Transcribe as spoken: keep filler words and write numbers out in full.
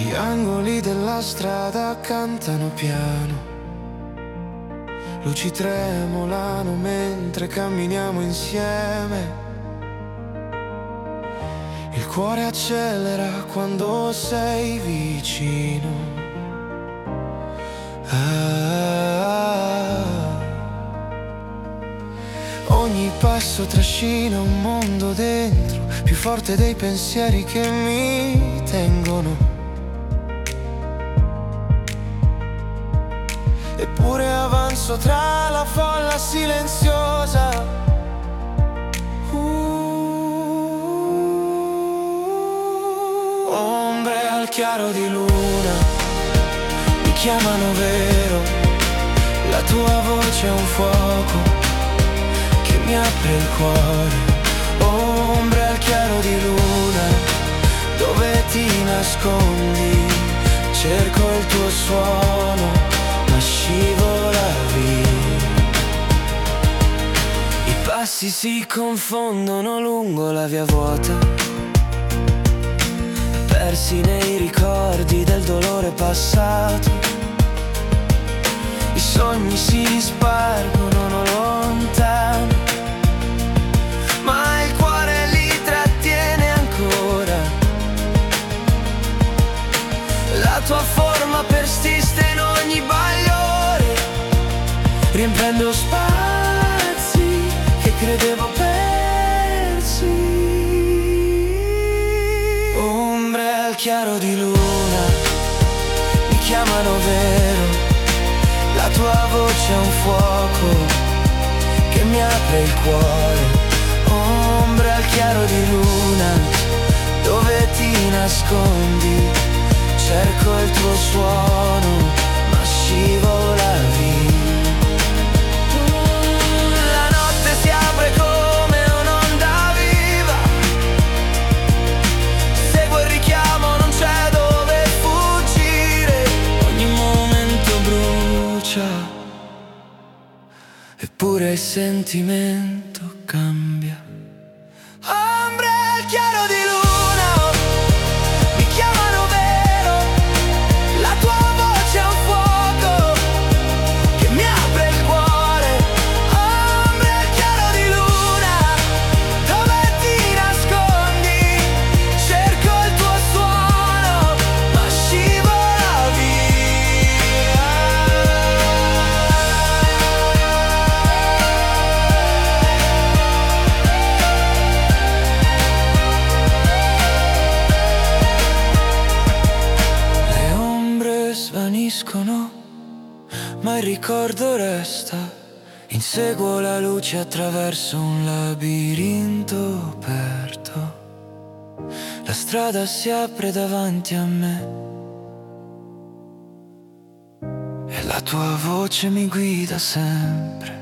Gli angoli della strada cantano piano, luci tremolano mentre camminiamo insieme. Il cuore accelera quando sei vicino. Ah, ogni passo trascina un mondo dentro, più forte dei pensieri che mi tengono. Eppure avanzo tra la folla silenziosa. uh, Ombre al chiaro di luna mi chiamano vero. La tua voce è un fuoco che mi apre il cuore. Ombre al chiaro di luna, dove ti nascondi, cerco il tuo suono ma scivola via. I passi si confondono lungo la via vuota, persi nei ricordi del dolore passato. I sogni si spargono lontano, ma il cuore li trattiene ancora. La tua forma persiste in ogni bagliore, riempiendo spazi che credevo persi. Ombre al chiaro di luna mi chiamano vero. La tua voce è un fuoco che mi apre il cuore. Ombre al chiaro di luna, dove ti nascondi, cerco il tuo suono ma scivola via. La notte si apre come un'onda viva, seguo il richiamo, non c'è dove fuggire. Ogni momento brucia, eppure il sentimento cambia. Ombre al chiaro di luna mi chiamano vero. La tua voce è un fuoco che mi apre il cuore. Ombre al chiaro di luna, dove ti nascondi, cerco il tuo suono ma scivola via. Le ombre svaniscono, ma il ricordo resta. Inseguo la luce attraverso un labirinto aperto. La strada si apre davanti a me e la tua voce mi guida sempre.